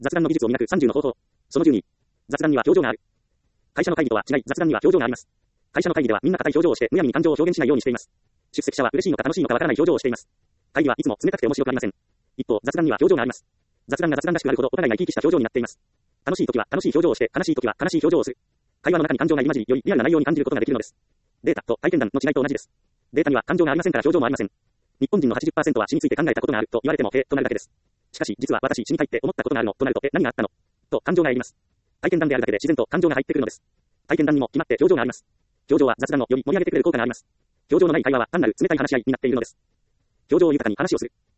雑談の技術を磨く30の方法。その12。雑談には表情がある。会社の会議とは違い、雑談には表情があります。会社の会議ではみんな硬い表情をしてむやみに感情を表現しないようにしています。出席者は嬉しいのか楽しいのかわからない表情をしています。会議はいつも冷たくて面白くありません。一方、雑談には表情があります。雑談が雑談らしくなるほどお互いが生き生きした表情になっています。楽しい時は楽しい表情をして、悲しい時は悲しい表情をする。会話の中に感情が入り混じり、よりリアルな内容に感じることができるのです。データと体験談の違いと同じです。データには感情がありませんから表情もありません。日本人の 80% は死について考えたことがあると言われてもとなるだけです。しかし実は私死にたいって思ったことがあるのとなると何があったのと感情が入ります。体験談であるだけで自然と感情が入ってくるのです。体験談にも決まって表情があります。表情は雑談をより盛り上げてくれる効果があります。表情のない会話は単なる冷たい話し合いになっているのです。表情を豊かに話をする。